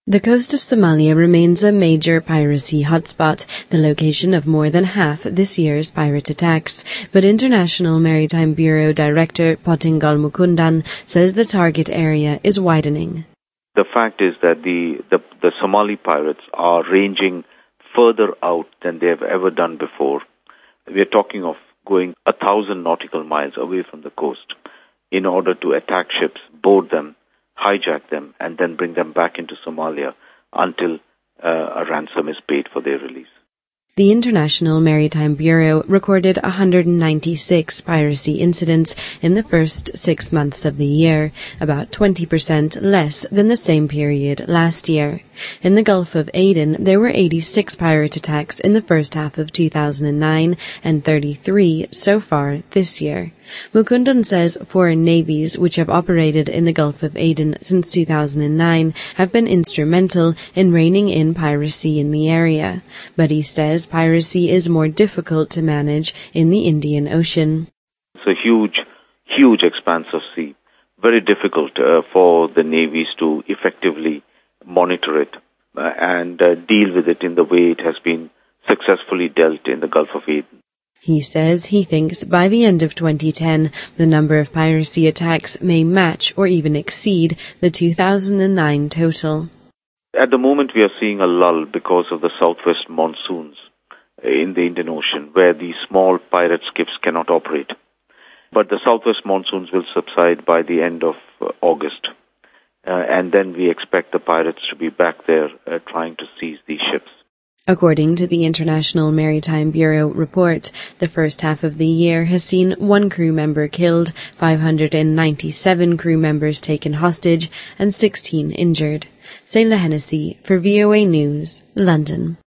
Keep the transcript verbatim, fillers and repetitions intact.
The coast of Somalia remains a major piracy hotspot, the location of more than half this year's pirate attacks. But International Maritime Bureau Director Pottingal Mukundan says the target area is widening. The fact is that the, the, the Somali pirates are ranging further out than they have ever done before. We are talking of going a thousand nautical miles away from the coast in order to attack ships, board them, hijack them, and then bring them back into Somalia until uh, a ransom is paid for their release. The International Maritime Bureau recorded one hundred ninety-six piracy incidents in the first six months of the year, about twenty percent less than the same period last year. In the Gulf of Aden, there were eighty-six pirate attacks in the first half of two thousand nine and thirty-three so far this year. Mukundan says foreign navies which have operated in the Gulf of Aden since two thousand nine have been instrumental in reining in piracy in the area. But he says piracy is more difficult to manage in the Indian Ocean. It's a huge, huge expanse of sea. Very difficult uh, for the navies to effectively monitor it uh, and uh, deal with it in the way it has been successfully dealt in the Gulf of Aden. He says he thinks by the end of twenty ten, the number of piracy attacks may match or even exceed the two thousand nine total. At the moment, we are seeing a lull because of the southwest monsoons in the Indian Ocean, where these small pirate skiffs cannot operate. But the southwest monsoons will subside by the end of uh, August. Uh, and then we expect the pirates to be back there uh, trying to seize these ships. According to the International Maritime Bureau report, the first half of the year has seen one crew member killed, five hundred ninety-seven crew members taken hostage, and sixteen injured. Sayla Hennessy for V O A News, London.